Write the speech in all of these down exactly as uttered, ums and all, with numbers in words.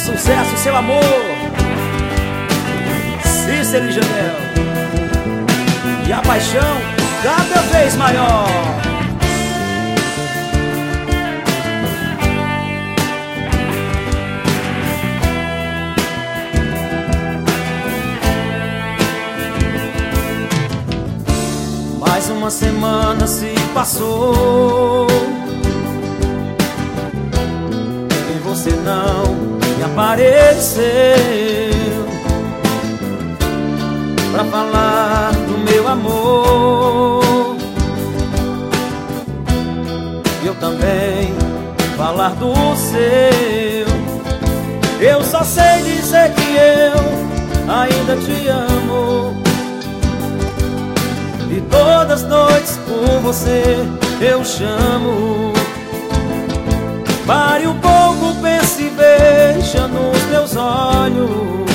sucesso, seu amor, Cícero e Janel. E a paixão cada vez maior. Mais uma semana se passou e você não me apareceu pra falar do meu amor. E eu também falar do seu. Eu só sei dizer que eu ainda te amo. E todas as noites por você eu chamo. Pare um pouco, pense e veja nos meus olhos.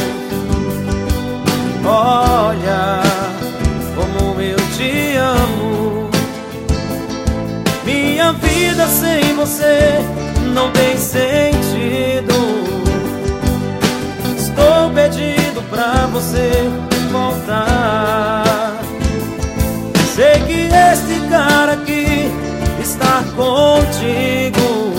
Olha como eu te amo. Minha vida sem você não tem sentido. Estou pedindo pra você voltar. Sei que este cara aqui está contigo.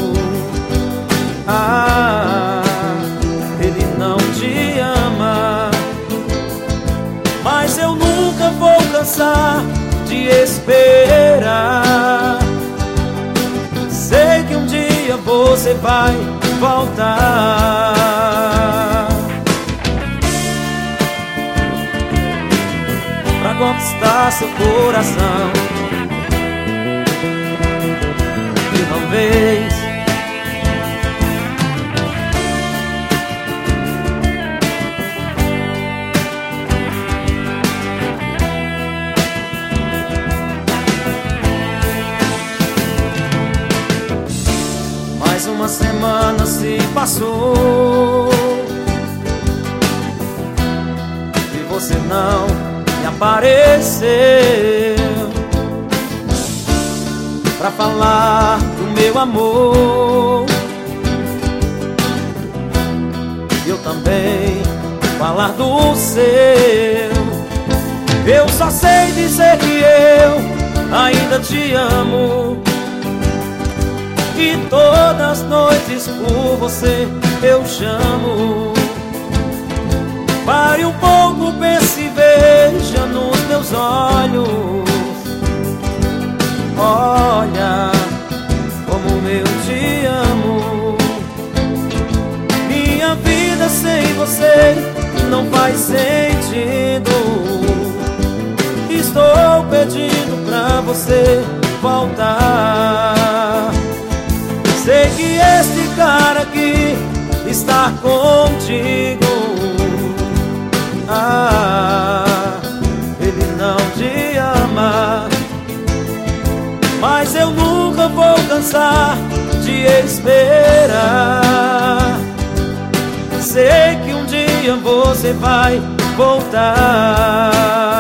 Ah, ele não te ama. Mas eu nunca vou cansar de esperar. Sei que um dia você vai voltar pra conquistar seu coração de uma vez. Mais uma semana se passou e você não me apareceu pra falar do meu amor. Eu também falar do seu. Eu só sei dizer que eu ainda te amo. E todas as noites por você eu chamo. Pare um pouco, pense e veja nos meus olhos. Olha como eu te amo. Minha vida sem você não faz sentido. Estou pedindo pra você voltar. Sei que este cara aqui está contigo. Ah, ele não te ama. Mas eu nunca vou cansar de esperar. Sei que um dia você vai voltar.